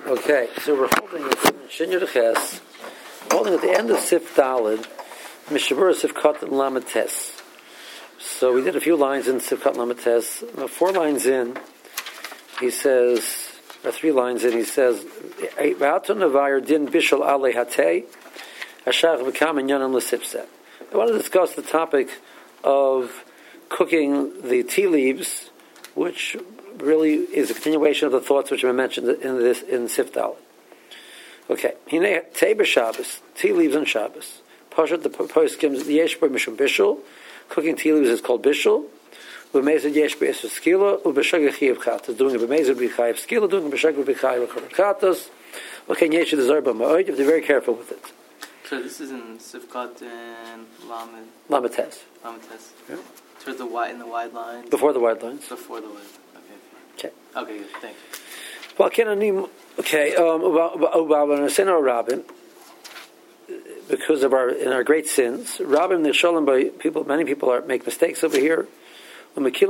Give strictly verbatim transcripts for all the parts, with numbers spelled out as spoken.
Okay, so we're holding in Shinyur Ches, holding at the end of Sif Dalid, Mishabur Sif Katan Lamates. So we did a few lines in Sif Katan Lamates. Four lines in, he says, or three lines in, he says, V'atun Navayr Din Bishal Ale Hatei, Hashach V'kam Inyanan L'Sipset. I want to discuss the topic of cooking the tea leaves, which really is a continuation of the thoughts which have been mentioned in this in Sif Daled. Okay, Hine Tei b'Shabbos, tea leaves on Shabbos. Pashat the poskim yesh bo mishum bishul. Cooking tea leaves is called bishul. U'mezid yesh bo esus skila. U'b'shagah chiyav chatas. Doing a b'mezid b'chayav skila. Doing a b'shagah b'chayav chatas. Okay, yesh the zarba ma'od. You have to be very careful with it. So this is in Sifkat and Lamed. Lamates. Lamates. Yeah. Towards the wide in the wide lines. Before the wide lines. Before the wide. Okay. Okay, good. Thank you. Well, can I okay, um, Rabin, because of our in our great sins, Rabin Nishalim by people, many people are make mistakes over here. They rely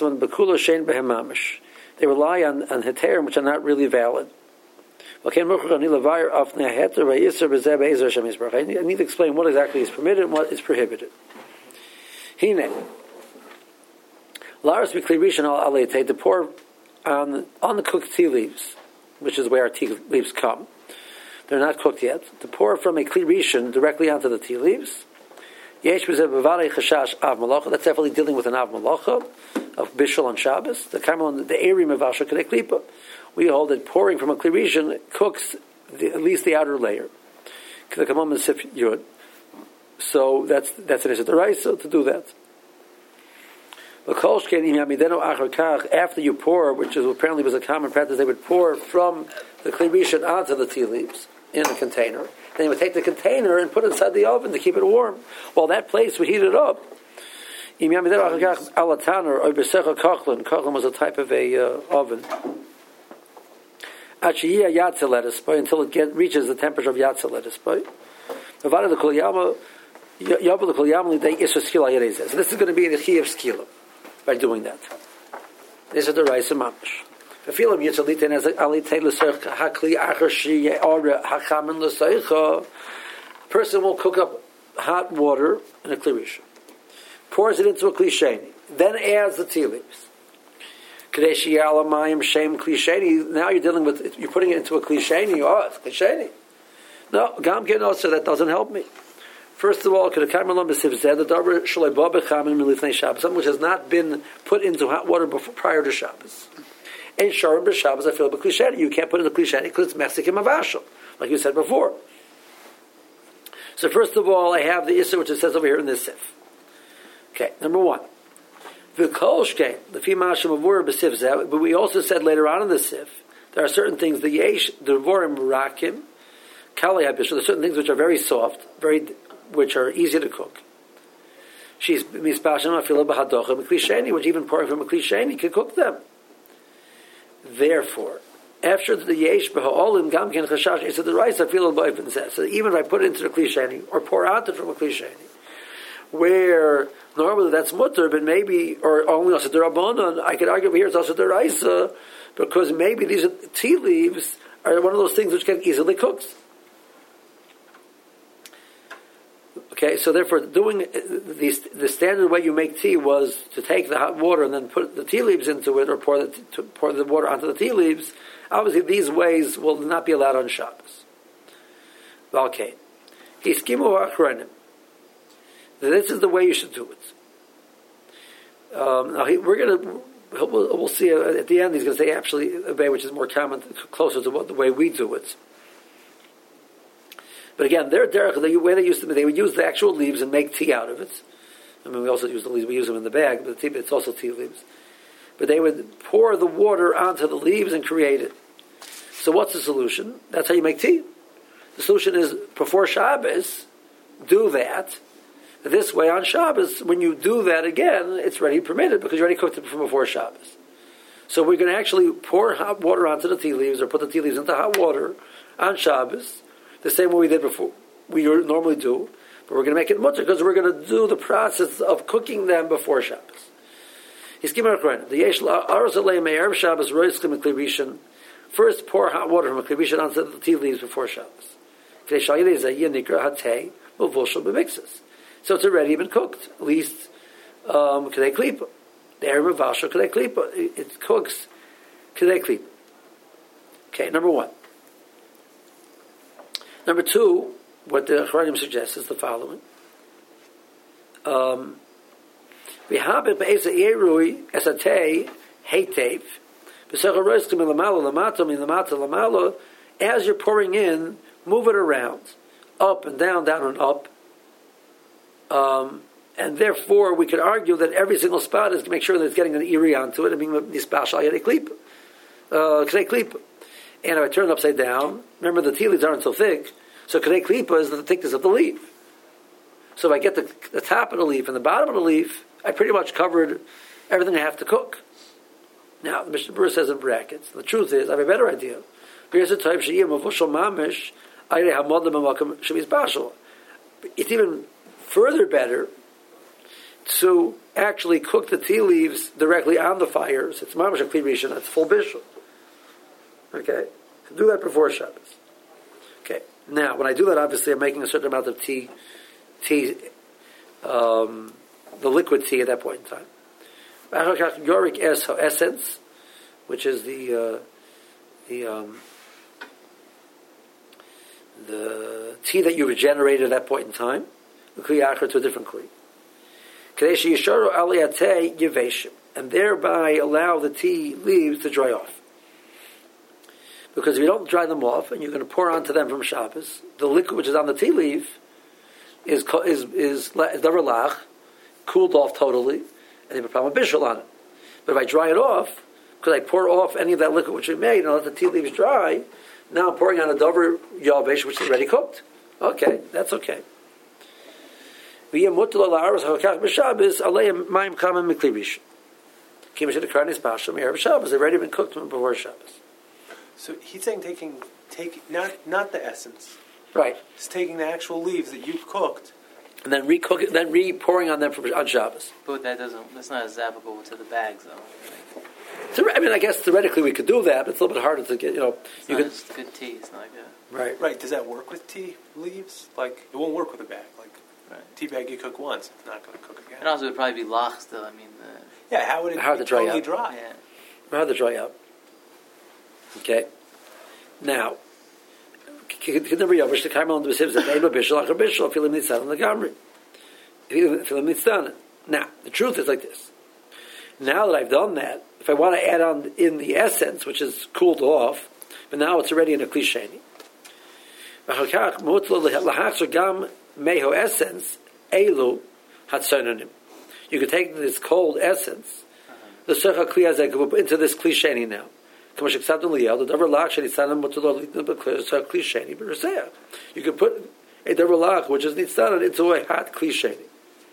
on on heterim which are not really valid. I need to explain what exactly is permitted and what is prohibited. Hine. Laris b'kli al alaytei, to pour on on the cooked tea leaves, which is where our tea leaves come. They're not cooked yet. To pour from a kli rishon directly onto the tea leaves. Yesh b'zeh b'varei chashash av malacha. That's definitely dealing with an av malacha of bishul on Shabbos. The kamon the erim of asher kedei klipa. We hold that pouring from a kli rishon cooks the, at least the outer layer. The kamon is sif yud. So that's that's an issue. The right so to do that. After you pour, which is apparently was a common practice, they would pour from the kli rishon onto the tea leaves in a container. Then they would take the container and put it inside the oven to keep it warm. While that place would heat it up. Kachlan was a type of a uh, oven. Until it get, reaches the temperature of yatzalet. So this is going to be in the chi of skila by doing that. This is the rice of mamish. Person will cook up hot water in a kli rishon, pours it into a kli sheni, then adds the tea leaves. Now you're dealing with, you're putting it into a kli sheni. Oh, it's kli sheni. No, gam gen also, that doesn't help me. First of all, something which has not been put into hot water before, prior to Shabbos. And Sharon b'Shabbos, I feel b'klisheni. You can't put it in the klisheni because it's Mexican mavashal, like you said before. So first of all, I have the issue which it says over here in this sif. Okay, number one. V'kolshkein, the fimashim of word b'sif zeh, but we also said later on in the sif, there are certain things, the yesh, the vorim rakim, kali habish, there are certain things which are very soft, very which are easy to cook. She's mispashim afila b'hadocha b'klisheni, which even pouring from a klisheni can cook them. Therefore, after the yesh b'ha'olim gam ken chashash, it's the rice afila b'ofen says. So even if I put it into the klisheni or pour out it from a klisheni, where normally that's mutter, but maybe or only also the rabbanon, I could argue over here it's also the rice because maybe these tea leaves are one of those things which get easily cooked. Okay, so therefore, doing the, the standard way you make tea was to take the hot water and then put the tea leaves into it, or pour the to pour the water onto the tea leaves. Obviously, these ways will not be allowed on Shabbos. Okay, hiskimu achronim. This is the way you should do it. Um, now he, we're going to we'll, we'll see uh, at the end. He's going to say actually a way which is more common, closer to what the way we do it. But again, their derech, the way they used to, they would use the actual leaves and make tea out of it. I mean, we also use the leaves; we use them in the bag, but it's also tea leaves. But they would pour the water onto the leaves and create it. So, what's the solution? That's how you make tea. The solution is before Shabbos, do that. This way, on Shabbos, when you do that again, it's already permitted because you already cooked it from before Shabbos. So, we're going to actually pour hot water onto the tea leaves, or put the tea leaves into hot water on Shabbos. The same way we did before, we normally do, but we're going to make it mutter because we're going to do the process of cooking them before Shabbos. He's giving a The yesh la'arzalei me'erev Shabbos roiskim kli rishon First, pour hot water from a kli rishon onto the tea leaves before Shabbos. So it's already been cooked, at least um, k'dei klipa. The erev mavashal k'dei klipa. It cooks k'dei klipa. Okay, number one. Number two, what the Chachamim suggests is the following. Um, as you're pouring in, move it around, up and down, down and up. Um, and therefore, we could argue that every single spot is to make sure that it's getting an iri onto it. I mean, this bashal yadei klipa, k'dei klipa. And if I turn it upside down, remember the tea leaves aren't so thick, so k'dei klipa is the thickness of the leaf. So if I get the, the top of the leaf and the bottom of the leaf, I pretty much covered everything I have to cook. Now, the Mishnah Berurah says in brackets, the truth is, I have a better idea. It's even further better to actually cook the tea leaves directly on the fire. So it's mamash a kli rishon, that's full bishul. Okay? To do that before Shabbos. Okay. Now, when I do that, obviously I'm making a certain amount of tea, tea, um, the liquid tea at that point in time. Yoric essence, which is the uh, the um, the tea that you regenerated at that point in time, the kli achar to a different kli, and thereby allow the tea leaves to dry off. Because if you don't dry them off and you're going to pour onto them from Shabbos, the liquid which is on the tea leaf is is is davar lach, cooled off totally, and they have a problem with bishul on it. But if I dry it off, because I pour off any of that liquid which we made and let the tea leaves dry, now I'm pouring on a davar yavesh which is already cooked. Okay, that's okay. It's already been cooked before Shabbos. So he's saying taking, take not not the essence. Right. He's taking the actual leaves that you've cooked. And then re-cook it, then re-pouring on them for, on Shabbos. But that doesn't, that's not as applicable to the bags, though. So, I mean, I guess theoretically we could do that, but it's a little bit harder to get, you know. It's you not could, just good tea, it's not good. Right. Right. Does that work with tea leaves? Like, it won't work with a bag. Like, right. tea bag you cook once, it's not going to cook again. And also it would probably be lach still, I mean, the... Yeah, how would it Hard be to dry totally out. dry? Yeah. Hard to dry out. Okay. Now, now, the truth is like this. Now that I've done that, if I want to add on in the essence, which is cooled off, but now it's already in a kli sheni. You could take this cold essence, the secha kli hazeh, into this kli sheni now. You can put a davar lach, which is nitzanan, into a hot kli sheni.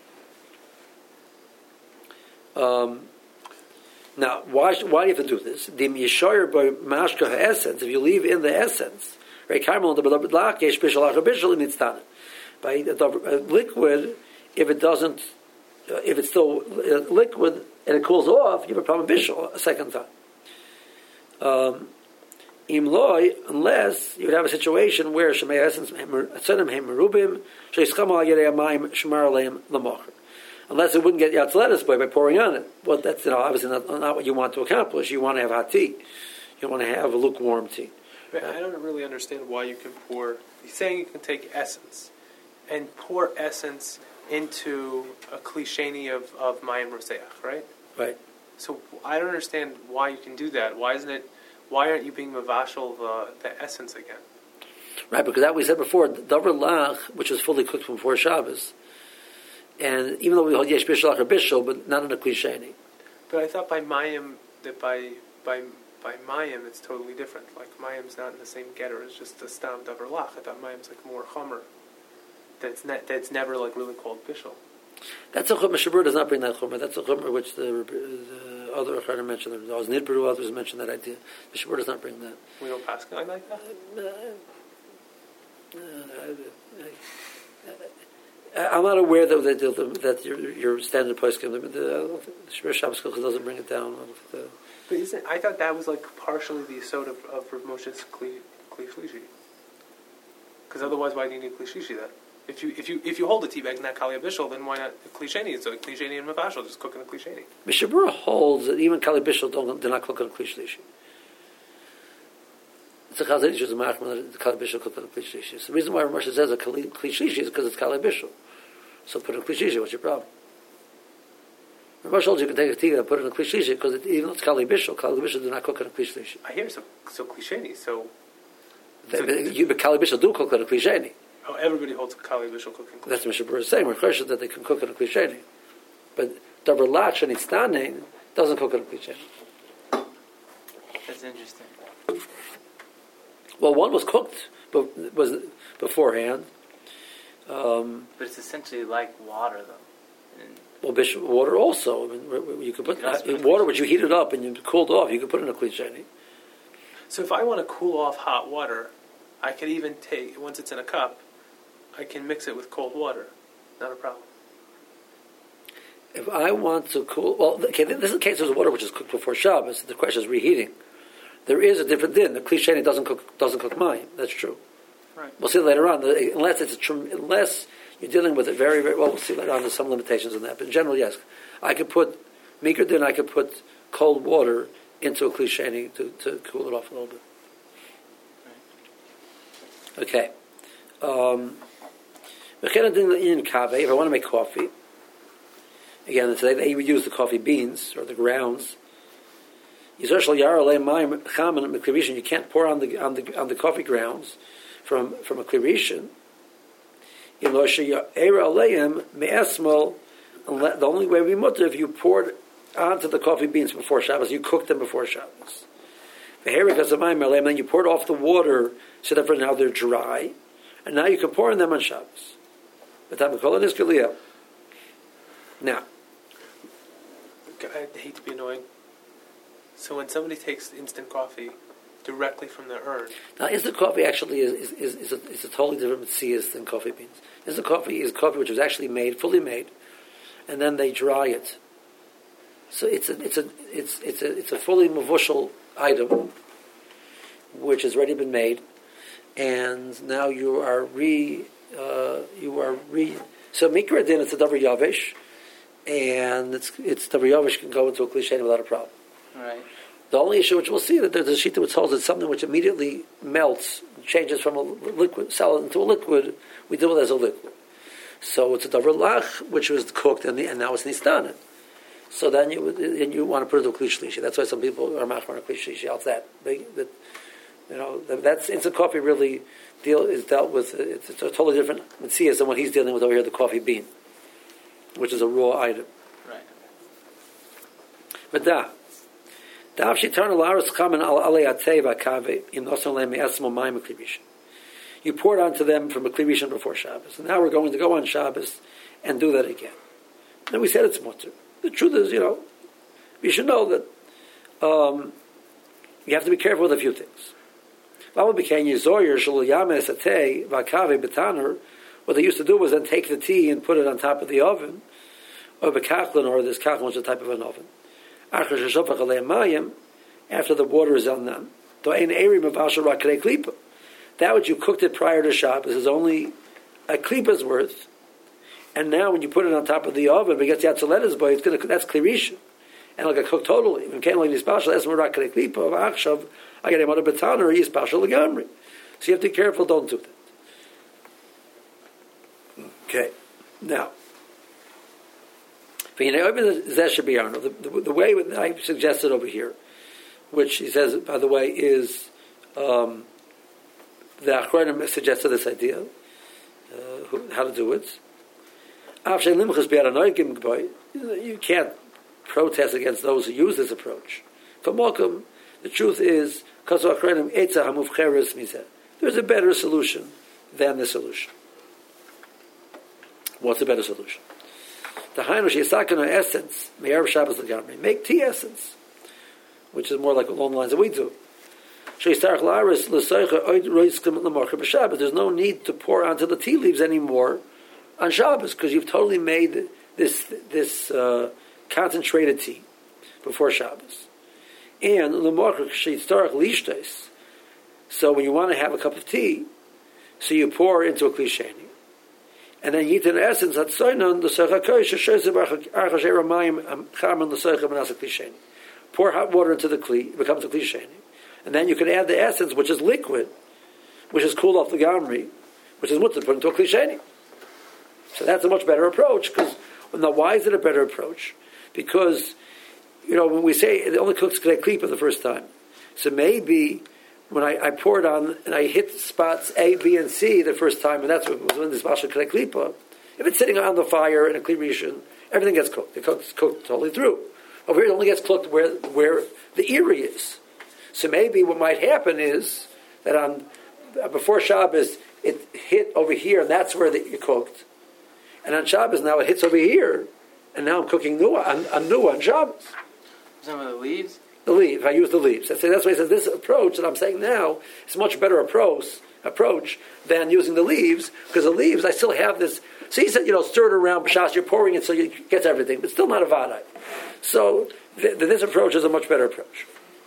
Um, now, why why do you have to do this? The yishayir by mashka essence. If you leave in the essence, right? Carmel the lach yesh bishul lach bishul in nitzanan. By the liquid, if it doesn't, uh, if it's still uh, liquid and it cools off, you have a problem with bishul a second time. Um, imloy, unless you would have a situation where shemay essence atzanim hem merubim sheischam al yedei amayim shemar aleim lamocher. Unless it wouldn't get yatzletus by by pouring on it. Well, that's, you know, obviously not, not what you want to accomplish. You want to have hot tea. You want to have a lukewarm tea. But I don't really understand why you can pour. He's saying you can take essence and pour essence into a kli sheni of of mayim roseach, right? Right. So I don't understand why you can do that. Why isn't it? Why aren't you being mavashal the the essence again? Right, because that we said before, davar lach, which was fully cooked before Shabbos, and even though we hold yesh bishul lach or bishul, but not in a kli sheni. But I thought by mayim that by by by mayim it's totally different. Like mayim's not in the same getter as just the stam davar lach. I thought mayim's like more chomer. That's ne- that's never like really called bishul. That's a chumrah. Mishnah Berurah does not bring that chumrah. That's a chumrah which the, the other Acharonim mentioned. There was Nidberu, others mentioned that idea. Mishnah Berurah does not bring that. We don't pass like that. Uh, uh, I'm not aware that that, that your, your standard poskim, the, the Shmir Shabbos Kochel doesn't bring it down. The, but isn't, I thought that was like partially the yesod of, of Rav Moshe's Kli Kli Shlishi. Because otherwise, why do you need Kli Shlishi then? If you if you if you hold a tea bag not Kali Bishul, then why not Kli Sheni? So Kli Sheni and Mafashal just cooking a Kli Sheni. Mishabura holds that even Kali Bishul don't do not cook on a Kli Shlishi. It's a Chazal issue, the Machman, the Kali Bishul cook on a Kli Shlishi. So the reason why Rav Moshe says a Kli Shlishi is because it's Kali Bishul. So put in a Kli Shlishi. What's your problem? Rav Moshe holds you can take a tea and put it in a Kli Shlishi because it, even though it's Kali Bishul, Kali Bishul do not cook on a Kli Shlishi. I hear so so Kli Sheni. So, so you but Kali Bishul do cook on a Kli Sheni. Oh, everybody holds Kali Bishul cooking. That's what Mishabura is saying. We're questioning that they can cook on a Kli Sheni. But Davar Lach and Itztanin doesn't cook on a Kli Sheni. That's interesting. Well, one was cooked, but was beforehand. Um, but it's essentially like water, though. And well, bishop water also. I mean, you could put, You can also uh, put water which you heated up and you cooled off. You could put in a Kli Sheni. So if I want to cool off hot water, I could even take, once it's in a cup, I can mix it with cold water. Not a problem. If I want to cool, well, okay, this is the case of water which is cooked before Shabbos. The question is reheating. There is a different din. The Kli Sheni doesn't cook doesn't cook mayim. That's true. Right. We'll see later on. Unless it's a, unless you're dealing with it very very well. We'll see later on. There's some limitations in that, but in general, yes, I could put mikra din. I could put cold water into a Kli Sheni to, to cool it off a little bit. Right. Okay. Um, if I want to make coffee, again, today they would use the coffee beans or the grounds. You can't pour on the on the on the coffee grounds from from a klirishin. The only way we mutter if you poured onto the coffee beans before Shabbos, you cooked them before Shabbos. And then you poured off the water so that for now they're dry, and now you can pour in them on Shabbos. Now, I hate to be annoying. So when somebody takes instant coffee directly from the urn, now instant coffee actually is is, is, a, is a totally different mitzvah than coffee beans. Instant coffee is coffee which was actually made, fully made, and then they dry it. So it's a it's a it's it's a it's a fully mavushal item, which has already been made, and now you are re uh, you are re. So mikra din, it's a davar yavish, and it's it's davar yavish can go into a Kli Sheni without a problem. Right. The only issue which we'll see that there's a shita which holds that something which immediately melts, changes from a liquid solid into a liquid, we deal with it as a liquid. So it's a davar lach which was cooked and, the, and now it's nistanen. So then you and you want to put it into a Kli Shlishi. That's why some people are machmar on a Kli Shlishi. How's that? They, that? You know, that's instant coffee really deal is dealt with. It's, it's a totally different mitzvah than what he's dealing with over here, the coffee bean, which is a raw item. Right. But that. You poured onto them from a klirishin before Shabbos. And now we're going to go on Shabbos and do that again. And we said it's mutter. The truth is, you know, you should know that um, you have to be careful with a few things. What they used to do was then take the tea and put it on top of the oven, or bekachlin, or this kachlin, which is a type of an oven. After the water is on them. That which you cooked it prior to Shabbos is only a klipa's worth. And now when you put it on top of the oven, if it gets yatzaleta's boy, it's gonna that's klirisha. And like a cook totally. When can't like special, that's more rakre klipa of achshav, I get him on a baton or he's special legamri. So you have to be careful, don't do that. Okay. Now The, the, the way that I suggested over here, which he says, by the way, is um, the Achronim suggested this idea, uh, who, how to do it. You can't protest against those who use this approach. For Malcolm, the truth is, there's a better solution than this solution. What's a better solution? The Hainu Sheyisakana essence, Me'erev Shabbos Legamri, make tea essence, which is more like along the lines that we do. Sheistarach La'aris L'Soicha Oid Roiskim L'Morcha B'Shabbos. There's no need to pour onto the tea leaves anymore on Shabbos because you've totally made this this uh, concentrated tea before Shabbos. And so when you want to have a cup of tea, so you pour into a kli sheni. And then you eat in essence at soinon the sechakoi sheshoyse archashe ramayim charman l'soichem and asa kli sheni. Pour hot water into the kli, it becomes a kli sheni. And then you can add the essence, which is liquid, which is cooled off the gamri, which is mutter, put into a kli sheni. So that's a much better approach. Because now, why is it a better approach? Because you know when we say it only cooks kli klipa the first time, so maybe when I, I pour it on and I hit spots A, B, and C the first time, and that's what was when this basha kli klipa. If it's sitting on the fire in a kli rishon, everything gets cooked. It cooks cooked totally through. Over here, it only gets cooked where where the iri is. So maybe what might happen is that on before Shabbos it hit over here, and that's where the, it cooked. And on Shabbos now it hits over here, and now I'm cooking new on, on new on Shabbos. Some of the leaves. The leaf, I use the leaves. That's, that's why he says this approach that I'm saying now is a much better approach approach than using the leaves, because the leaves I still have this. So he said, you know, stir it around b'shas, you're pouring it so you get everything, but still not a vadai. So th- th- this approach is a much better approach.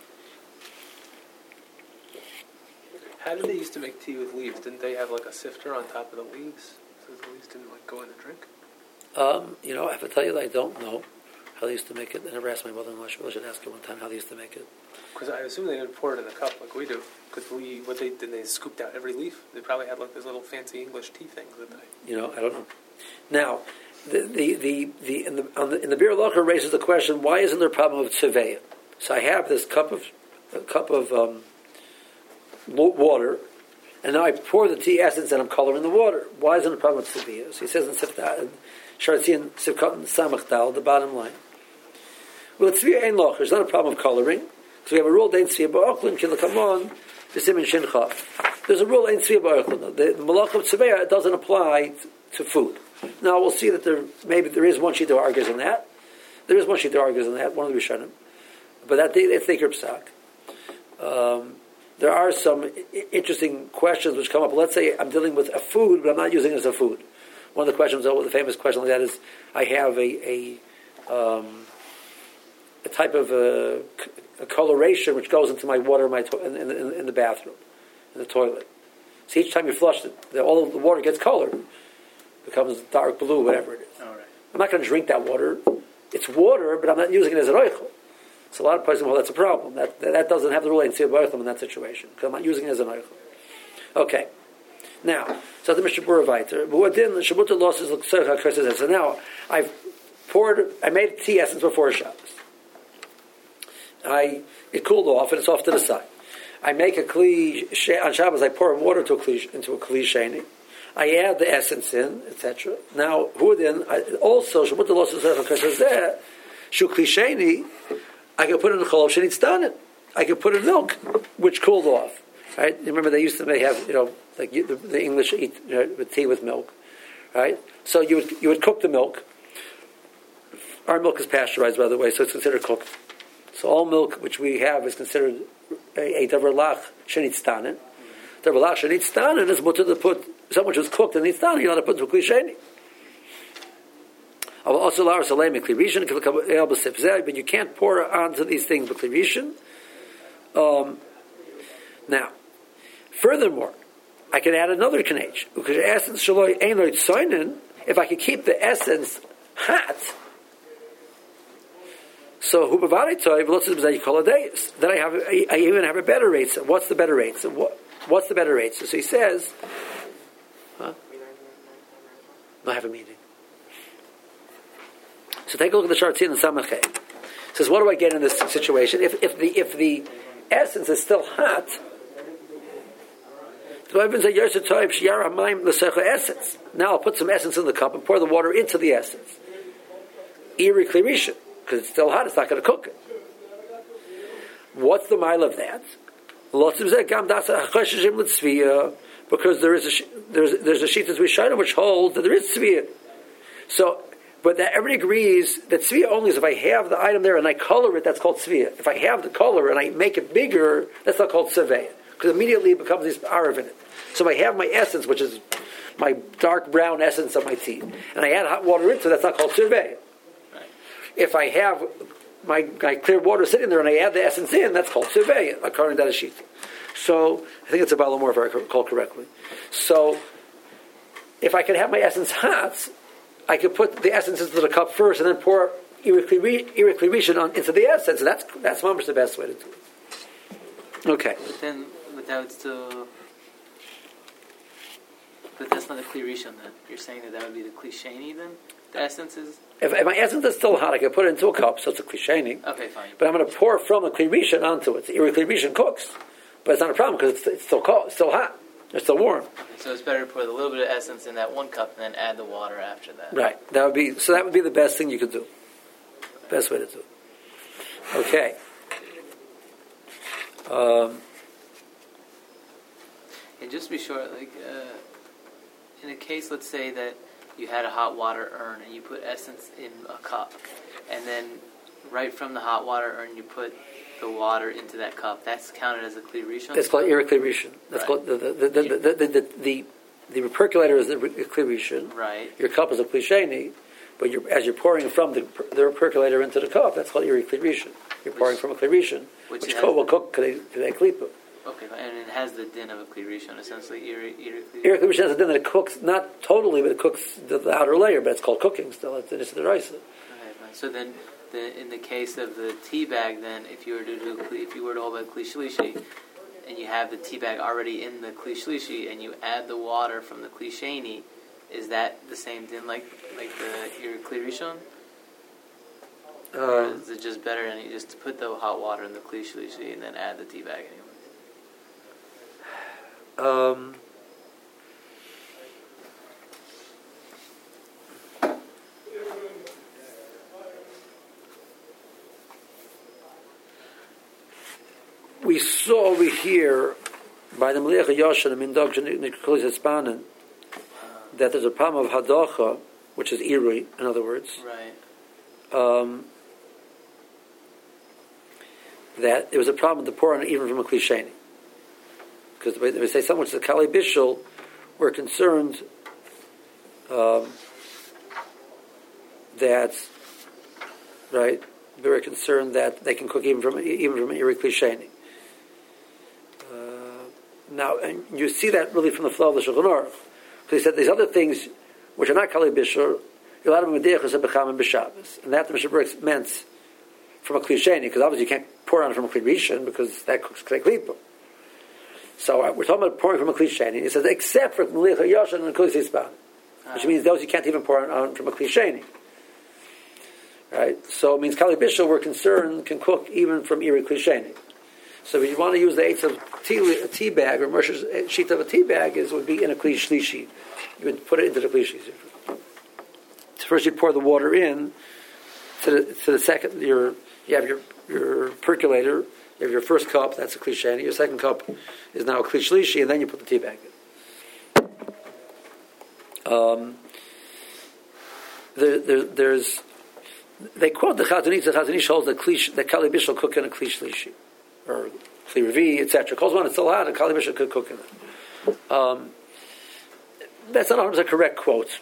How did they used to make tea with leaves? Didn't they have like a sifter on top of the leaves, so the leaves didn't like go in the drink? Um, you know, I have to tell you that I don't know how they used to make it. I never asked my mother-in-law. I should ask her one time how they used to make it. Because I assume they didn't pour it in the cup like we do. Because we, what they did, they scooped out every leaf. They probably had like those little fancy English tea things that they. You know, I don't know. Now, the the the, the in the on the in the Bir Locher raises the question: why isn't there a problem with tzeveya? So I have this cup of a cup of um, water, and now I pour the tea essence and I'm coloring the water. Why isn't there a problem with tzeveya? So he says in Sifta, Sharatzi Sivkot and Samach Dal, the bottom line. Well, it's tzveya ein locher. There's not a problem of coloring. So we have a rule, Dein Tzviya Ba'ochlin, Kilakamon, B'Simin Shincha. There's a rule, Dein Tzviya Ba'ochlin. The Malach of Tzveya doesn't apply to food. Now, we'll see that there, maybe there is one sheet that argues on that. There is one sheet that argues on that, one of the Rishonim. But that, it's the Psak. Um, there are some I- interesting questions which come up. Let's say I'm dealing with a food, but I'm not using it as a food. One of the questions, the famous question like that is, I have a, a, um, a type of a, a coloration which goes into my water in, my to- in, in, in the bathroom, in the toilet. So each time you flush it, the, all of the water gets colored. It becomes dark blue, whatever it is. All right. I'm not going to drink that water. It's water, but I'm not using it as an oichel. So a lot of people say, well, that's a problem. That that, that doesn't have the rule in Tzivah in that situation, because I'm not using it as an oichel. Okay. Now, so the Mishnah Berurah Vayter. But what then the Shabuta losses look so So now I've poured, I made tea essence before Shabbos. I it cooled off and it's off to the side. I make a kli on Shabbos. I pour water into a kli into a kli sheni. I add the essence in, et cetera. Now, who then? I, also, Shabuta losses there. Shu kli sheni. I can put it in cholav sheni tzdanen. I can put in milk, which cooled off. Right? You remember they used to they have you know like the, the English eat you know, with tea with milk, right? So you would you would cook the milk. Our milk is pasteurized, by the way, so it's considered cooked. So all milk which we have is considered a davar lach shenit stanen. Davar lach shenit stanen is mutter to put something which was cooked in the stanen. You know to put into a kli sheni. Also, but you can't pour onto these things with klirishin. Um, now, furthermore, I can add another kanech. Because essence shaloi ein lo tzoinen. If I could keep the essence hot. So who bavari toiv lots of you call days. Then I have I, I even have a better rate. So what's the better rate? So what what's the better rate? So, so he says, huh? I have a meeting. So take a look at the Shartzin and Samachay. It says, what do I get in this situation? If if the if the essence is still hot, now I'll put some essence in the cup and pour the water into the essence. Iri klirisha. Because it's still hot, it's not going to cook it. What's the mile of that? Because there is a there's there's a sheet that's Rishonim which holds that there is tzviyah. So, but that everybody agrees that tzviyah only is if I have the item there and I color it. That's called tzviyah. If I have the color and I make it bigger, that's not called tzviyah. because immediately it becomes this arav in it. So if I have my essence, which is my dark brown essence of my tea, and I add hot water into it, that's not called sirvei. Right. If I have my, my clear water sitting there and I add the essence in, that's called sirvei, according to that sheet. So I think it's a balamor if I recall correctly. So if I could have my essence hot, I could put the essence into the cup first and then pour irricleration on into the essence. And that's that's almost the best way to do it. Okay. But then, but that would still. But that's not the Kli Rishon then. You're saying that that would be the Kli Sheni then? The essence is. If, if my essence is still hot, I can put it into a cup, so it's a Kli Sheni. Okay, fine. But I'm going to pour from a Kli Rishon onto it. The irricleration cooks, but it's not a problem because it's, it's still cold, it's still hot, it's still warm. Okay, so it's better to put a little bit of essence in that one cup and then add the water after that. Right. That would be so. That would be the best thing you could do. Best way to do it. Okay. Um, and just to be sure, like uh, in a case, let's say that you had a hot water urn and you put essence in a cup, and then right from the hot water urn you put the water into that cup. That's counted as a Kli Rishon. That's called Kli Rishon. That's right. called the the the the, the, the, the, the, the percolator is the Kli Rishon. Right. Your cup is a Kli Sheni, but you're, as you're pouring from the the percolator into the cup, that's called Kli Rishon. You're pouring which, from a Kli Rishon, which, which will cook Kli Klipa. Okay, and it has the din of a Kli Rishon, essentially. Kli Rishon has a din that it cooks, not totally, but it cooks the, the outer layer, but it's called cooking still. It's, it's the rice. Okay, fine. So then, the, in the case of the tea bag, then, if you were to do, if you were to hold a Kli Shlishi, and you have the tea bag already in the Kli Shlishi, and you add the water from the Kli Sheni, is that the same din like like the your Kli Rishon? Uh, or is it just better and you just put the hot water in the Kli Shlishi and then add the tea bag anyway? Um, we saw over here by the Meliach Yoshan and Mindog Nikolis Espanen that there's a problem of Hadacha, which is Irui, in other words. Right. Um, that it was a problem to pour on it even from a Kli Sheni. Because when we say something which is a Kali Bishul, we're concerned um, that, right, very concerned that they can cook even from even from Iri Kli Sheni. Uh, now, and you see that really from the flow of the Shulchan Aruch. Because he said these other things, which are not Kali Bishul, you're allowed to be Medeichus and Becham and B'Shabbos. And that the Mishnah Berurah meant from a Kli Sheni, because obviously you can't pour on it from a Kli Rishon, because that cooks Kli Klipa. So uh, we're talking about pouring from a Kli Sheni. He says, except for Meliach Yoshan and Kulis Yispan, which means those you can't even pour on, on from a Kli Sheni. Right? So it means Kali Bishul, we're concerned, can cook even from Iri Kli Sheni. So if you want to use the eighth of tea, a tea bag, or Moshe's sheet of a tea bag, is would be in a Kli Shlishi. You would put it into the Kli Shlishi. So first you pour the water in to the, to the second, your, you have your, your percolator, you have your first cup, that's a Kli Sheni, your second cup is now a Kli Shlishi, and then you put the tea bag in. Um, there, there, there's, they quote the Chazon Ish, the Chazon Ish holds that Kli, that Kali Bishul cook in a Kli Shlishi, or Kli Revi, et cetera. Calls one, it's still hot, and Kali Bishul could cook in it. Um, that's not one hundred percent correct quote.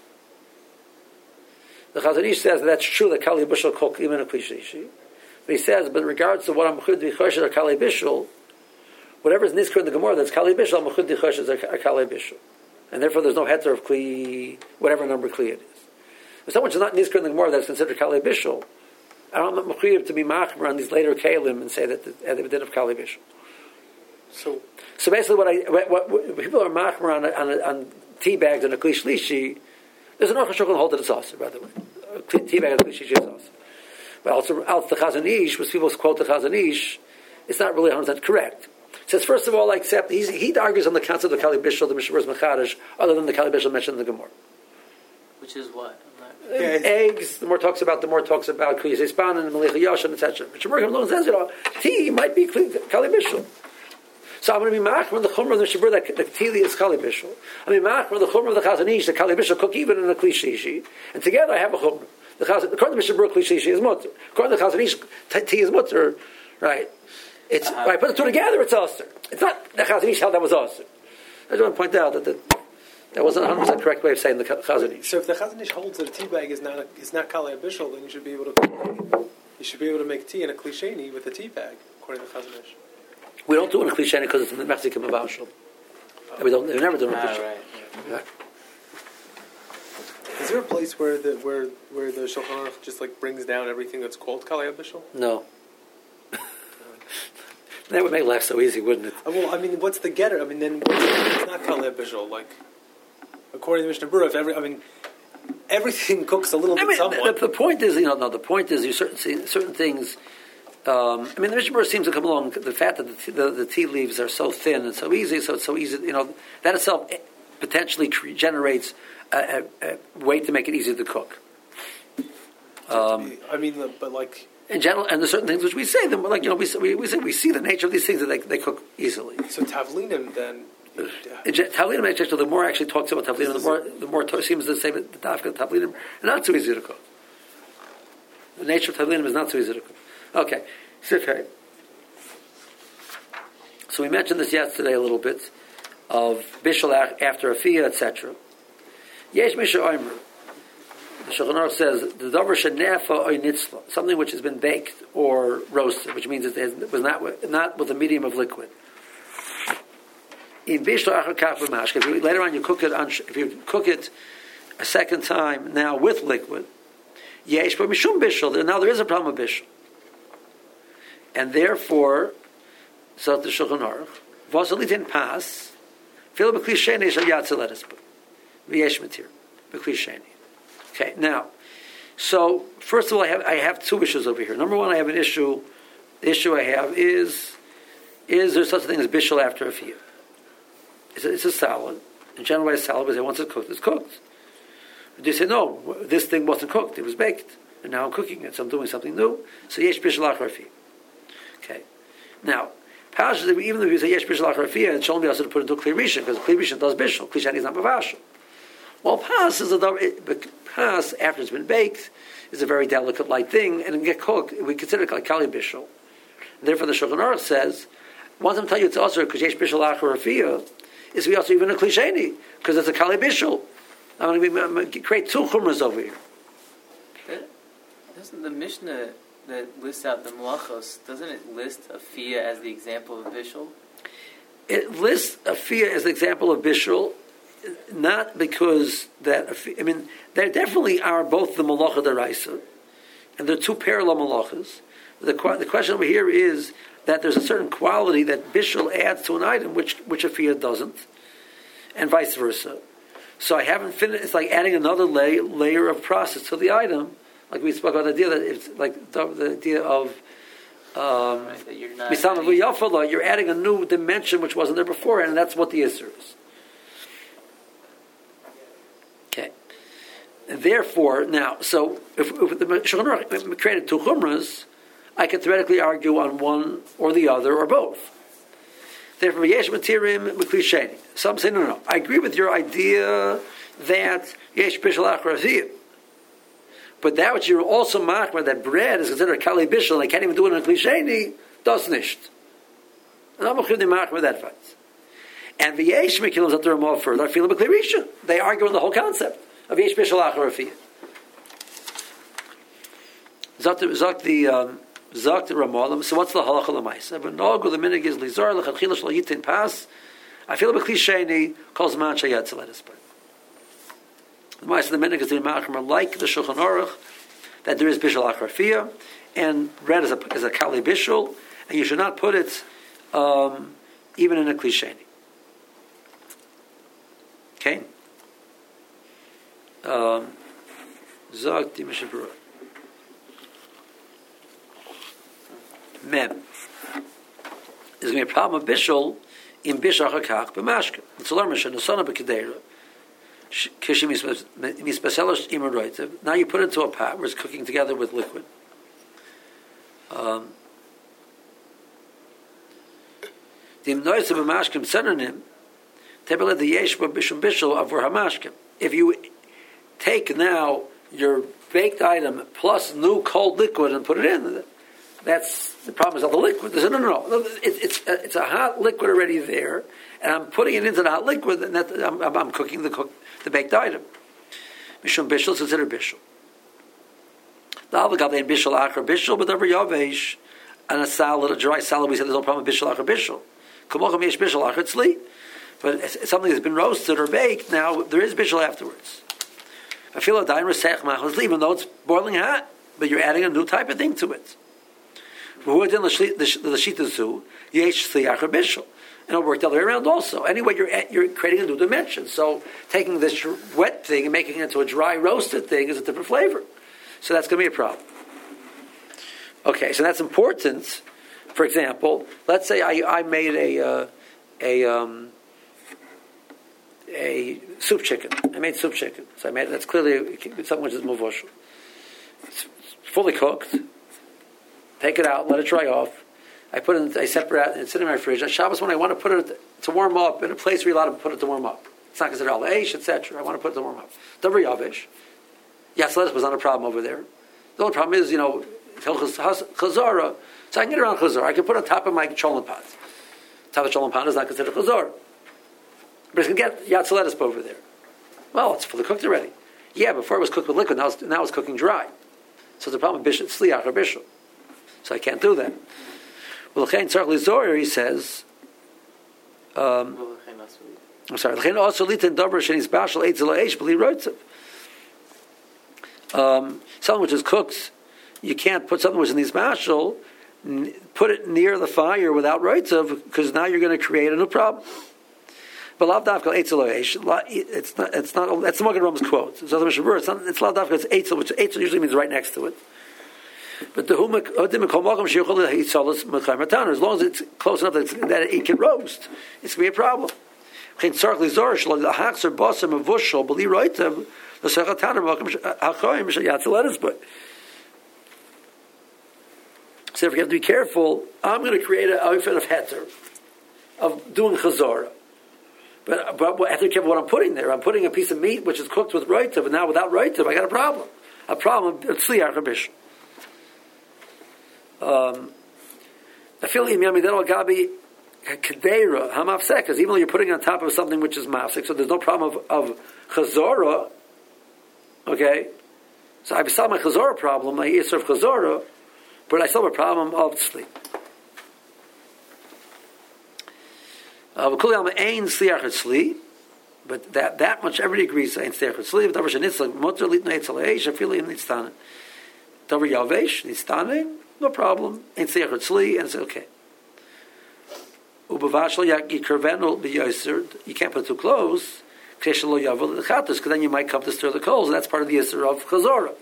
The Chazon Ish says that that's true that Kali Bishul cook even in a Kli Shlishi. But he says, but in regards to what I'm Mechud D'Choshes or Kali Bishul, whatever is Nizkar in the Gemara that's Kali Bishul, Mechud D'Choshes or Kali Bishul. And therefore there's no heter of Kli, whatever number Kli it is. If someone is not Nizkar in the Gemara that's considered Kali Bishul, I don't want Mechuyah to be machmer on these later Kalim and say that they did of Kali Bishul. So, so basically what I, what, what, what people are machmer on, on, on tea bags and a Kli Shlishi, there's an Aruch HaShulchan hold that it's also, by the way. A tea bag and a Kli Shlishi is also. But also, out the Chazon Ish, which people quote the Chazon Ish, it's not really one hundred percent correct. It says, first of all, I accept, he's, he argues on the concept of Kali Bishul, the Mishnah Berurah Mechadash, other than the Kali Bishul mentioned in the Gemara. Which is what? Uh, eggs, the more talks about, the more talks about Kli Yispan and Meliach Yoshan, et cetera. Mishnah Berurah says, you know, tea might be Kali Bishul. So I'm going to be machmer on the chumrah of the Mishnah Berurah that the tea is Kali Bishul. I'm going to be machmer on the chumrah of the Chazon Ish, the Kali Bishul cook even in a Kli Shlishi. And together I have a chumrah. The Chazon, according to Mishnah Berurah, Kli Shlishi is mutter. According to the Chazon Ish, tea is mutter, right? It's Uh-huh. when I put the two together, it's Aser. It's not the Chazon Ish held that was Aser. I just want to point out that the, that wasn't one hundred percent correct way of saying the Chazon Ish. So if the Chazon Ish holds that a tea bag is not a, is not kalei bishul, then you should be able to you should be able to make tea in a klisheni with a tea bag, according to Chazon Ish. We don't do it in a Klisheni because it's in the Mexican Mavashal. And we don't. We never do it in a Ah, Klisheni. right. Right. Is there a place where the where where the Shulchan Aruch just like brings down everything that's called kalei bishul? No. That would make life so easy, wouldn't it? Uh, well, I mean, what's the getter? I mean, then what's, it's not kalei bishul. Like according to Mishnah Berurah, if every I mean everything cooks a little I bit mean, somewhat. the, the point is, you know, no. The point is, you certain certain things. Um, I mean, the Mishnah Berurah seems to come along. The fact that the, tea- the the tea leaves are so thin and so easy, so it's so easy. You know, that itself potentially cre- generates a, a, a way to make it easy to cook. Um, I mean, the, but like. in general, and there's certain things which we say them like you know we say, we, we say we see the nature of these things that they, they cook easily. So tavlinim then. In gen- Tavlinim actually, the more actually talks about tavlinim, the more the more it seems to say that the dafka tavlinim are not so easy to cook. The nature of tavlinim is not so easy to cook. Okay, Sifhei. So we mentioned this yesterday a little bit of bishul after afiyah, et cetera. Yesh misha omer. The Shulchan Aruch says the davar shenefa oy nitzla, something which has been baked or roasted, which means it was not not with a medium of liquid. In bishul achar kach b'mashke, if you, later on you cook it on, if you cook it a second time now with liquid, yesh but mishum bishul. Now there is a problem with bishul, and therefore, so the Shulchan Aruch v'asalitin pas fil b'kli sheni shal yatzel erespa v'yesh matir b'kli sheni. Okay, now, so first of all, I have I have two issues over here. Number one, I have an issue. The issue I have is is there such a thing as bishul after a fiyah? It's a, it's a salad. In general, a salad, we say once it's cooked, it's cooked. But they say no, this thing wasn't cooked; it was baked, and now I'm cooking it, so I'm doing something new. So yesh bishul after fiyah. Okay, now. Even if you say yesh bishul after fiyah, it shouldn't be also to put into kli rishon because kli rishon does bishul. Kli sheni is not bavashal. Well, pas is a pas after it's been baked is a very delicate light thing, and it can get cooked. We consider it like kali bishul. Therefore, the Shulchan Aruch says, once I'm telling you it's also because yesh bishul achar afiyah, is we also even a klisheni because it's a kali bishul. I'm going to, I'm going to create two chumras over here. Doesn't the Mishnah that lists out the malachos, doesn't it list afiyah as the example of bishul? It lists afiyah as the example of bishul. Not because that, I mean, there definitely are both the malacha deraisa, and they're two parallel malachas. The, the question over here is that there's a certain quality that bishul adds to an item which which afiyah doesn't, and vice versa. So I haven't finished. It's like adding another lay, layer of process to the item, like we spoke about the idea that it's like the, the idea of um, right, that you're not misam adding, you're adding a new dimension which wasn't there before, and that's what the issur is. Okay. Therefore, now, so if, if the Shulchan Aruch created two chumras, I could theoretically argue on one or the other or both. Therefore, yesh matirim b'kli sheni. Some say, no, no, no. I agree with your idea that yesh bishul achar afiyah. But that which you're also machmer, that bread is considered kali bishul, and I can't even do it in a kli sheni, das nicht. And I'm going to machmer that fact. And the yesh mekilim that they're more further, I feel a clear. They argue on the whole concept of yesh bishul achar afiyah. Zok the um, Zok the Ramalim. So what's the halacha l'maisa? But no, the minig is lizar lechatchila shlo yitin pas. I feel a b'kli sheni calls man shayat tzeledes. The maisa the minig is the machmer like the Shulchan Aruch that there is bishul achar afiyah and bread is a is a kali bishul, and you should not put it um, even in a kli sheni. Okay. Um, Zog di Mishnah Berurah. Mem. There's going to be a problem of bishul in bishul hakach b'mashke. It's a learmission. The son of a kedera. Kishi mispaselish imaroitev. Now you put it into a pot where it's cooking together with liquid. Um. The noise of b'mashkem synonym. If you take now your baked item plus new cold liquid and put it in, That's the problem is all the liquid. They said, no, no, no. It's it's a, it's a hot liquid already there, and I'm putting it into the hot liquid, and that, I'm, I'm cooking the cook, the baked item. Mishum bishul is considered bishul. The avogado bishul achar bishul, but every yavesh and a salad, a dry salad, we said there's no problem with bishul achar bishul. Kamocham yesh bishul achar tzli, but it's, it's something that's been roasted or baked. Now there is bishul afterwards. I feel a dain resech machazli, even though it's boiling hot, but you're adding a new type of thing to it. And it worked the other way around also. Anyway, you're you're creating a new dimension. So taking this wet thing and making it into a dry roasted thing is a different flavor. So that's going to be a problem. Okay, so that's important. For example, let's say I, I made a uh, a um, a soup chicken. I made soup chicken. So I made that's clearly something which is muvush. It's fully cooked. Take it out, let it dry off. I put it, in, I separate it, it's sitting in my fridge. On Shabbos, when I want to put it to warm up in a place where you're allowed to put it to warm up, it's not considered al eish, et cetera. I want to put it to warm up. Davar yavish. Yes, lettuce was not a problem over there. The only problem is, you know, chazara. So I can get around chazara. I can put it on top of my cholent pot. Top of the cholent pot is not considered chazara. But I can get yatsa lettuce over there. Well, it's fully cooked already. Yeah, before it was cooked with liquid, now it's, now it's cooking dry. So the problem is bishul, sliach or bishul. So I can't do that. Well, L'chein tzarich lizoyer, he says. Um, I'm sorry. L'chein also litin davar shenis bashal eitz lo eish b'li roitzav. Um, something which is cooked, you can't put something which is in bashal, n- put it near the fire without roitzav, because now you're going to create a new problem. But lav dafka eitz lo eish. It's not. It's not. That's the Magen Ram's quote. So the Mishnah Berurah, it's not. It's lav dafka. It's eitzel, which eitzel usually means right next to it. But the humak, as long as it's close enough that, it's, that it can roast, it's going to be a problem. So if you have to be careful, I'm going to create an outfit of heter, of doing chazara. But, but I have to be careful what I'm putting there. I'm putting a piece of meat which is cooked with roitav, and now without roitav, I got a problem. A problem of tzliach habishul. Um, I feel even though even though you're putting it on top of something which is mafsek, so there's no problem of, of chazora. Okay, so I solved my chazora problem, my yisur of chazora, but I solved a problem of sleep. Uh, but that that much everybody agrees ain't sliach sleep. Davar shenitzla motor litna etzalei. I feel in nitztanen. Davar yavesh nitztanen. No problem. Ain't seiach tzli, and it's okay. Ubavashal yikervenol b'yoser. You can't put it too close. Keshelo yavel lechatus, because then you might come to stir the coals, and that's part of the yisur of chazorah.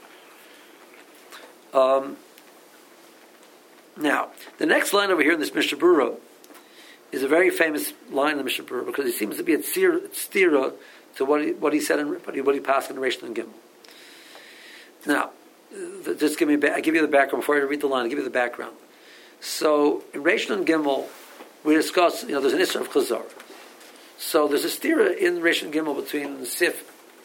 Um, now, the next line over here in this Mishnah Berurah is a very famous line in the Mishnah Berurah because it seems to be a tzira to what he, what he said in what he, what he passed in Reish and Gimel. Now, just give me. I give you the background before I read the line. I give you the background. So in Reish and Gimel, we discuss. You know, there's an issue of chazar. So there's a stira in Reish and Gimel between Sif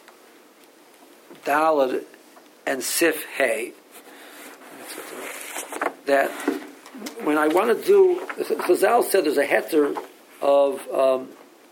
Dalad and Sif Hay. That when I want to do, Chazal said there's a heter of. Um,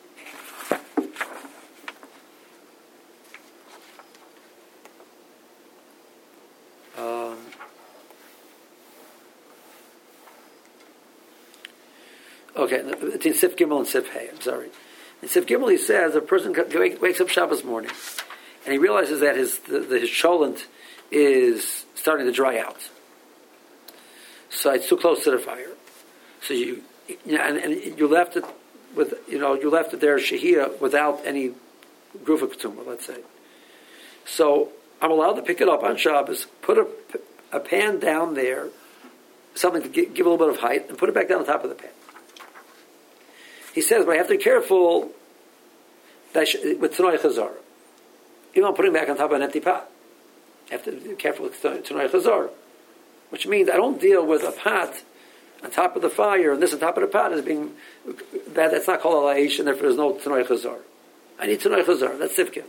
Okay, between Sif Gimel and Sif Hay, I'm sorry. In Sif Gimel he says a person wakes up Shabbos morning and he realizes that his the, the, his cholent is starting to dry out. So it's too close to the fire. So you, you know, and, and you left it with, you know, you left it there shehiyah without any grufa ketuma, let's say. So I'm allowed to pick it up on Shabbos, put a, a pan down there, something to give, give a little bit of height, and put it back down on top of the pan. He says, but I have to be careful that I should, with Tanoi Chazar. Even I'm putting it back on top of an empty pot. I have to be careful with Tanoi Chazar. Which means I don't deal with a pot on top of the fire, and this on top of the pot is being, that, that's not called Alaish, and therefore there's no Tanoi Chazar. I need Tanoi Chazar. That's Sifkin.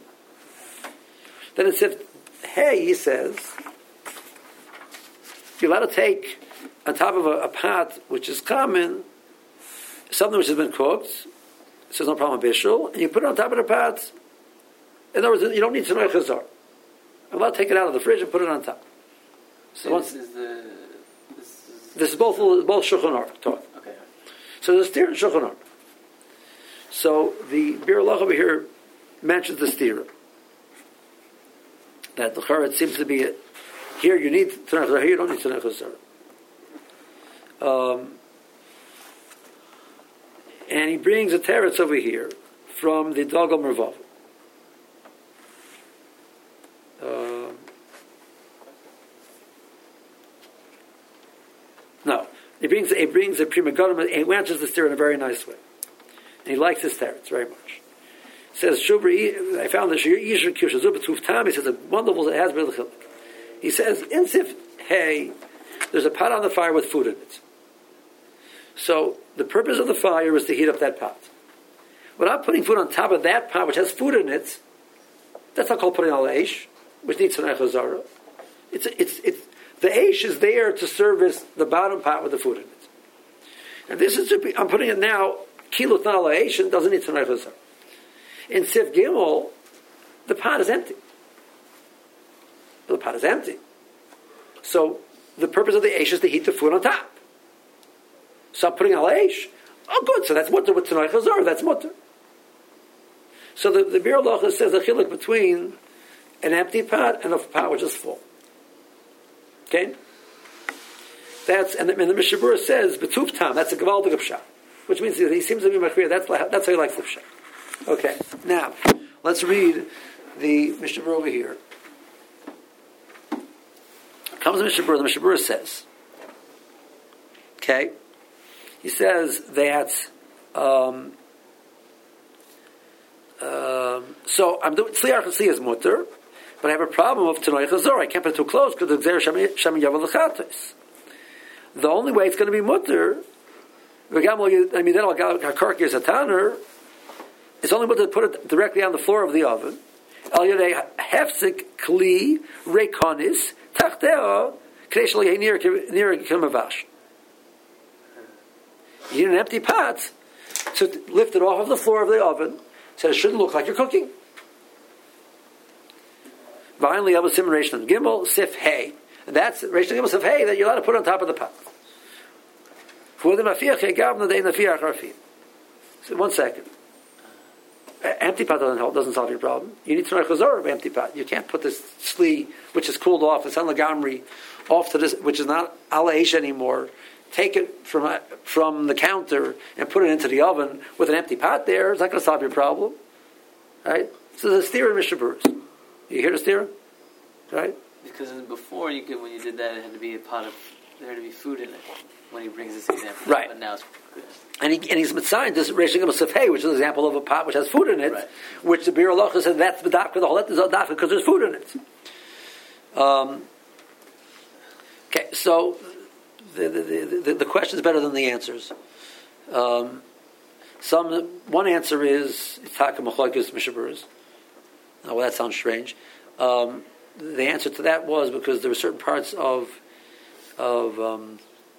Then in Sif Hey, he says, you're allowed to take on top of a, a pot which is common, something which has been cooked, so there's no problem with bishul, and you put it on top of the pot. In other words, you don't need Tanoi Chazar. I'm allowed to take it out of the fridge and put it on top. So, so once, this is the this is, this is both both Shulchan Aruch taught. okay. So there's a steer in Shulchan Aruch. So the Bir Lach over here mentions the steer. That the Chara, it seems to be, a, here you need Tanoi Chazar, here you don't need Tanoi Chazar. Um, and he brings a teretz over here from the Dagel Mervav. Um, no, he brings he brings a prima gadol. He answers the steer in a very nice way, and he likes his teretz very much. He says Shubri. I found the Shir Yisher Kishazub Tuf Tam. He says a wonderful it has been. He says in Sif Hey, there's a pot on the fire with food in it. So the purpose of the fire is to heat up that pot. Without putting food on top of that pot which has food in it, that's not called putting al eish, which needs Tanoi Chazara. It's it's it's the eish is there to service the bottom pot with the food in it. And this is to be, I'm putting it now kilut al eish and doesn't need Tanoi Chazara. In Sif Gimel, the pot is empty. The pot is empty. So the purpose of the eish is to heat the food on top. So I'm putting al eish. Oh, good. So that's mutter with Tanoi Chazara. That's mutter. So the, the Bir Lacha says a chiluk between an empty pot and a pot which is full. Okay? That's, and the, and the Mishnah Berurah says, B'tuf tam, that's a Gavaldig Pshat. Which means he seems to be Machriya. That's, that's how he likes the Pshat. Okay. Now, let's read the Mishnah Berurah over here. Comes the Mishnah Berurah, the Mishnah Berurah says, okay? He says that, um, Um, so I'm doing Tzliar Chasli is mutter, but I have a problem of Tanoi Chazor. I can't put it too close because the Gzer Shami Yavel Lechatos. The only way it's going to be mutter, I mean, then I'll get Karki as a tanner. It's only mutter to put it directly on the floor of the oven. El Yodei Hefzik Kli Reikonis Tachteo Kreish Lo Near Near Kimavash. You need an empty pot to lift it off of the floor of the oven. So it shouldn't look like you're cooking. Finally, I was simulation of Gimel Sif Hay. And that's Rishon Gimel Sif Hay that you're allowed to put on top of the pot. So one second. Empty pot doesn't help, doesn't solve your problem. You need to know Chazor of empty pot. You can't put this sli, which is cooled off, it's on the gamri, off to this, which is not ala eish anymore. Take it from from the counter and put it into the oven with an empty pot there. It's not going to solve your problem, right? So there's a steer in Mishnah Berurah. You hear the steer, right? Because before you could, when you did that, it had to be a pot of, there had to be food in it. When he brings this example, right? But now it's good. And he and he's mitzaying this Reish Gimel Sif Hey, which is an example of a pot which has food in it, right. Which the Bir Lacha said that's the dafka, the whole is dafka because there's food in it. Um, okay, so. The, the, the, the question is better than the answers. Um, some one answer is Taka Machlokes Mishnah Berurah. Oh, well, that sounds strange. Um, the answer to that was because there were certain parts of of um,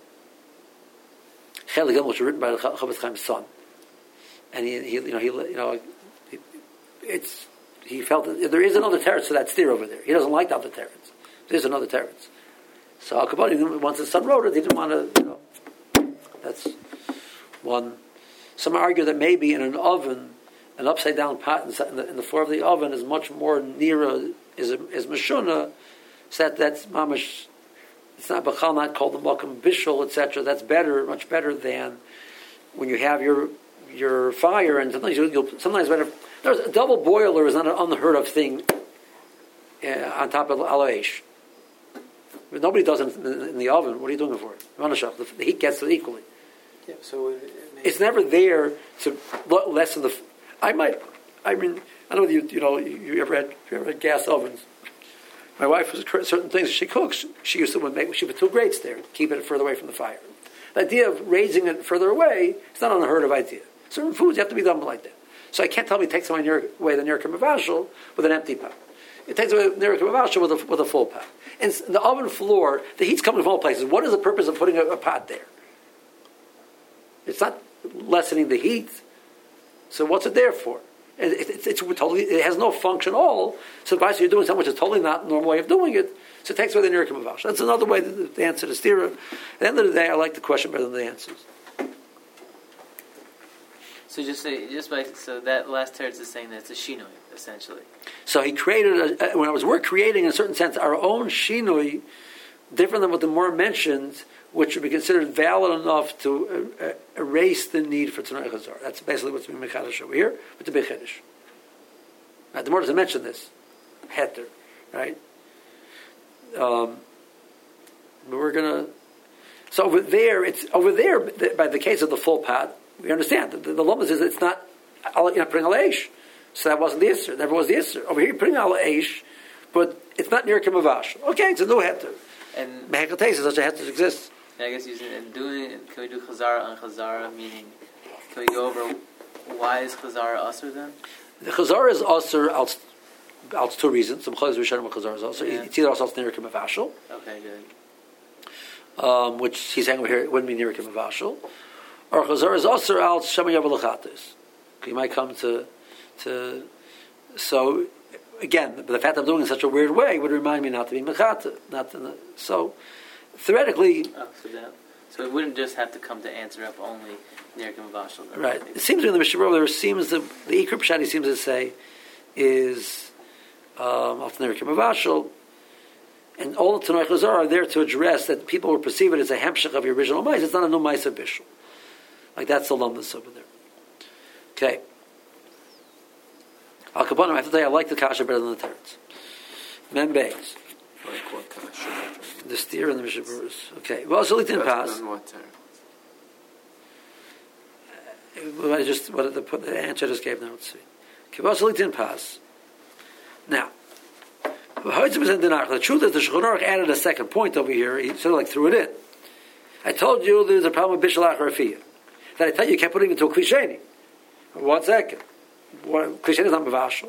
Chelik Gimel which were written by the Chofetz Chaim's son, and he, he you know he you know he, it's he felt that there is another teretz to that steer over there. He doesn't like the other teretz. There's another teretz. So Al Kabbalah, once his son wrote it, he didn't want to, you know, that's one. Some argue that maybe in an oven, an upside down pot in the, in the floor of the oven is much more nearer, is is Meshuna, so that that's mamash, it's not Bachal, not called the Malkam Bishul, et cetera. That's better, much better than when you have your your fire, and sometimes you'll, you'll sometimes better. There's a double boiler is not an unheard of thing uh, on top of ala eish. Nobody does it in the oven. What are you doing it for? The, the heat gets to it equally. Yeah, so it, it it's never there to lessen the. I might. I mean, I don't know if you you know you ever had you ever had gas ovens. My wife was certain things she cooks. She used to make she put two grates there, keep it further away from the fire. The idea of raising it further away is not an unheard of idea. Certain foods have to be done like that. So I can't tell me take some away the near Kamavashal with an empty pot. it takes away Nirkim Avashal with a, with a full pot. And the oven floor, the heat's coming from all places. What is the purpose of putting a, a pot there? It's not lessening the heat. So what's it there for? It, it, it's, it's totally, it has no function at all. So if you're doing something which is totally not the normal way of doing it, so it takes away the Nirkim Avashal. That's another way to, to answer the stira. At the end of the day, I like the question better than the answers. So just say, just by so that last teretz is saying that it's a shinoi essentially. So he created a, when I was we're creating in a certain sense our own shinoi, different than what the more mentioned, which would be considered valid enough to uh, uh, erase the need for Tanakh Chazar. That's basically what's being mechadish over here, but the big chiddush. Now, the more doesn't mention this heter, right? Um, we're gonna. So over there, it's over there by the case of the full pot. We understand the, the, the Lomas is it's not you're not putting al eish, so that wasn't the Isser. Never was the Isser. Over here, you're putting al eish, but it's not near Kimavash. Okay, it's a new heter. And Mehekates such a heter exists. I guess using and doing can we do chazara on chazara? Meaning, can we go over why is chazara usher then? The chazara is usher out out two reasons. Some chazar rishonim chazara is also it's either also near Kimavashal. Okay, good. Um, which he's saying over here it wouldn't be near Kimavashal. Or chazar is also out shemayav lechatis. You might come to to so again, but the fact I'm doing it in such a weird way would remind me not to be mechata, not to, so theoretically. Oh, so that so it wouldn't just have to come to answer up only near Kimavashal. Right. It seems in the Mishnah there seems the the Ikar Pshat he seems to say is um, often near Kimavashal. And all the Tanakh Chazar are there to address that people will perceive it as a hemshech of the original mice. It's not a new mice of bishul. Like that's the lumdus over there. Okay. Al Kaponim, I have to tell you, I like the kasha better than the teretz. Mem beis. Like what kasha? The steer and the mishaburas. Okay. Well, so litin pass. What I just what the, the answer I just gave now. Let's see. Okay. Well, so litin pass. Now. The truth is, the Shulchan Aruch added a second point over here. He sort of like threw it in. I told you there's a problem with Bishul Acharafiyah. That I tell you you can't put it into a Klisheni. One second. Klisheni is not Mavashal.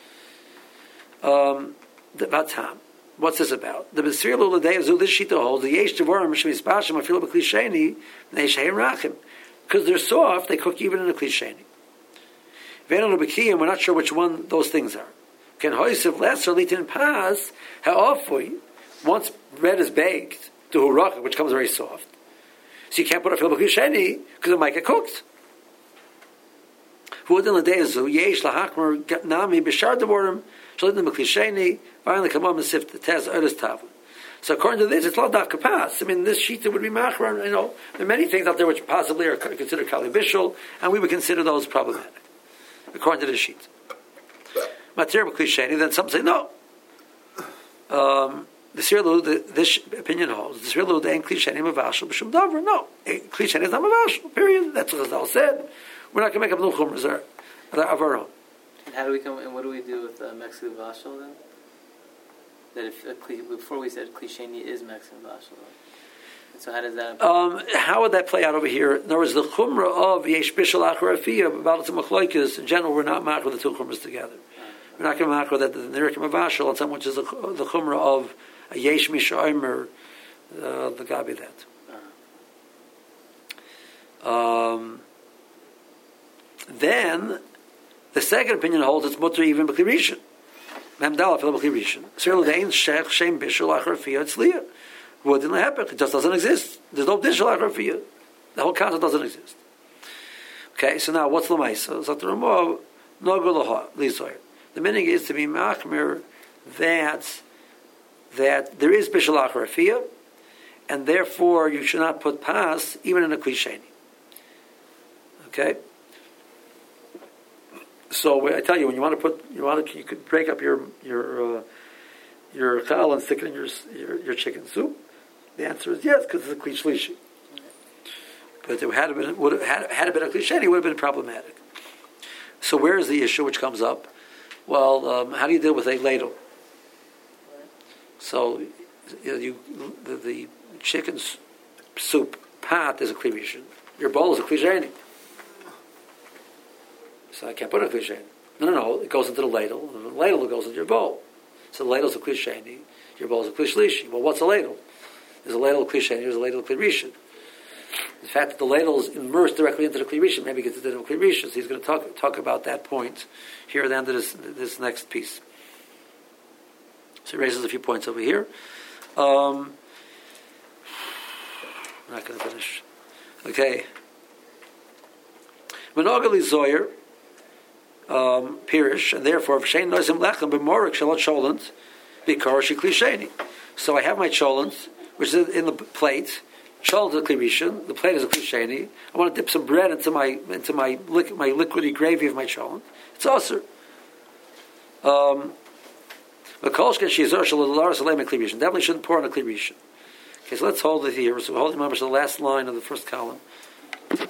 Um, the Vatam. What's this about? The B'sir L'Ladei of this Shita holds the Yesh Devorim Shemiz Bashim Afilu B'Klisheni Neisheim Rachim. Because they're soft, they cook even in a Klisheni. Ve'enu L'Bekiyim, we're not sure which one those things are. Can hoisiv lesser litin pas ha'ofui once bread is baked to hurach, which comes very soft. So you can't put a filbuk sheni because it might get cooked. V'udin l'deizu yesh lahakmer nami b'shar devorim shalitin b'klisheni finally come on and sift the test others tavla. So according to this, it's not dafka pas. I mean, this shita would be machmer. You know, there are many things out there which possibly are considered kali bishul, and we would consider those problematic according to this shita. Material Klisheni, then some say no. Um, the Sirlu, this opinion holds. The Sirlu, the ain't Klisheni Mavashal B'Shum Davar. No, Klisheni is not Mavashal. Period. That's what Chazal said. We're not going to make up no chumras of our own. And how do we come? And what do we do with uh, Mexican Vashal then? That if uh, before we said Klisheni is Mexican Vashal. So how does that? Um, how would that play out over here? In other words, the chumrah of Yesh Bishul Acharafiyah about the Machloikas in general, we're not machar the two chumras together. We're not going to macro that the Nerikim Avashal on something which is the, the Chumrah of a Yesh Mishaymer, uh, the Gabi that. Um, then, the second opinion holds it's mutter even B'Kli Rishon. Memdala for the B'Kli Rishon. Sir L'Dain Shech Shem Bishul Acharafiyah Tzliya. What didn't happen? It just doesn't exist. There's no Bishul Acharafiyah. The whole concept doesn't exist. Okay, so now what's L'Maisa? Zat Ramah Nogul Laha Lizoyer. The meaning is to be machmir that that there is bishul acharafiyah, and therefore you should not put pas even in a klisheni. Okay. So I tell you, when you want to put, you want to, you could break up your your uh, your chal and stick it in your, your your chicken soup. The answer is yes, because it's a klishlishi. But if it had been would have, had had it been a klisheni, it would have been problematic. So where is the issue which comes up? Well, um, how do you deal with a ladle? So, you, know, you the, the chicken soup pot is a kli rishon. Your bowl is a kli sheni. So I can't put it in a kli sheni. No, no, no. It goes into the ladle. And the ladle goes into your bowl. So the ladle's a kli sheni, your bowl is a kli shlishi. Well, what's a ladle? There's a ladle of kli sheni, there's a ladle of kli rishon. The fact that the ladle is immersed directly into the kli rishon maybe gets into the kli rishon. So he's going to talk talk about that point here at the end of this this next piece. So he raises a few points over here. Um, I'm not going to finish. Okay. Monogali Zoyer, um, Pirish, and therefore, V'shein noizim lechem b'morik shalot cholent, b'kar she klisheni. So I have my cholent, which is in the plate. Cholent is a klirishin. The plate is a klisheni. I want to dip some bread into my into my my liquidy gravy of my cholent. It's aser. Um, Definitely shouldn't pour on a klirishin. Okay, so let's hold it here. So we're holding, remember, to the last line of the first column.